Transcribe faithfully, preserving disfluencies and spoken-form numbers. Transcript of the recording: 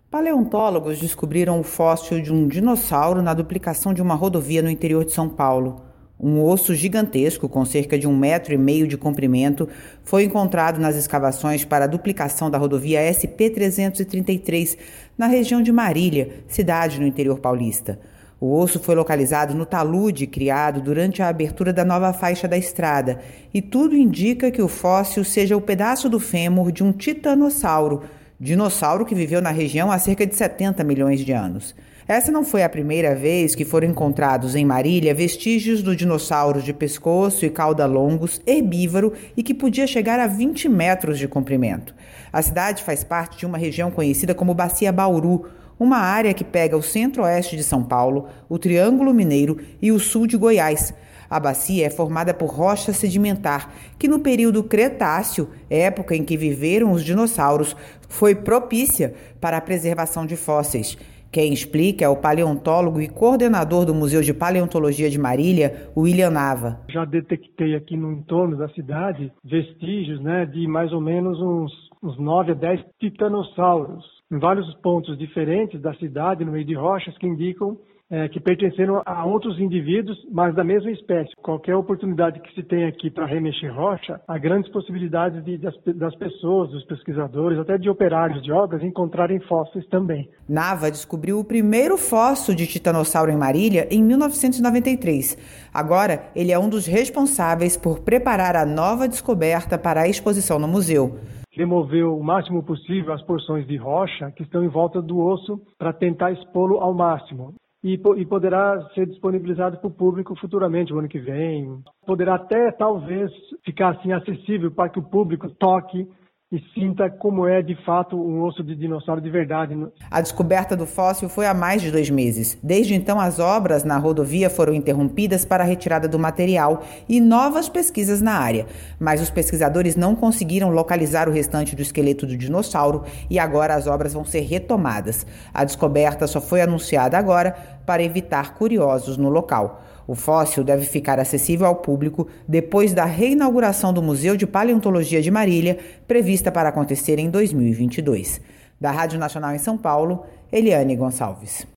Paleontólogos descobriram o fóssil de um dinossauro na duplicação de uma rodovia no interior de São Paulo. Um osso gigantesco, com cerca de um metro e meio de comprimento, foi encontrado nas escavações para a duplicação da rodovia S P trezentos e trinta e três, na região de Marília, cidade no interior paulista. O osso foi localizado no talude criado durante a abertura da nova faixa da estrada, e tudo indica que o fóssil seja o pedaço do fêmur de um titanossauro, dinossauro que viveu na região há cerca de setenta milhões de anos. Essa não foi a primeira vez que foram encontrados em Marília vestígios do dinossauro de pescoço e cauda longos, herbívoro e que podia chegar a vinte metros de comprimento. A cidade faz parte de uma região conhecida como Bacia Bauru, uma área que pega o centro-oeste de São Paulo, o Triângulo Mineiro e o sul de Goiás. A bacia é formada por rocha sedimentar, que no período Cretáceo, época em que viveram os dinossauros, foi propícia para a preservação de fósseis. Quem explica é o paleontólogo e coordenador do Museu de Paleontologia de Marília, William Nava. Já detectei aqui no entorno da cidade vestígios, né, de mais ou menos uns, uns nove a dez titanossauros, em vários pontos diferentes da cidade, no meio de rochas, que indicam É, que pertenceram a outros indivíduos, mas da mesma espécie. Qualquer oportunidade que se tem aqui para remexer rocha, há grandes possibilidades de, das, das pessoas, dos pesquisadores, até de operários de obras, encontrarem fósseis também. Nava descobriu o primeiro fóssil de titanossauro em Marília em mil novecentos e noventa e três. Agora, ele é um dos responsáveis por preparar a nova descoberta para a exposição no museu. Removeu o máximo possível as porções de rocha que estão em volta do osso para tentar expô-lo ao máximo. E, e poderá ser disponibilizado para o público futuramente, o ano que vem. Poderá até, talvez, ficar assim acessível para que o público toque e sinta como é, de fato, um osso de dinossauro de verdade. A descoberta do fóssil foi há mais de dois meses. Desde então, as obras na rodovia foram interrompidas para a retirada do material e novas pesquisas na área. Mas os pesquisadores não conseguiram localizar o restante do esqueleto do dinossauro e agora as obras vão ser retomadas. A descoberta só foi anunciada agora para evitar curiosos no local. O fóssil deve ficar acessível ao público depois da reinauguração do Museu de Paleontologia de Marília, prevista para acontecer em dois mil e vinte e dois. Da Rádio Nacional em São Paulo, Eliane Gonçalves.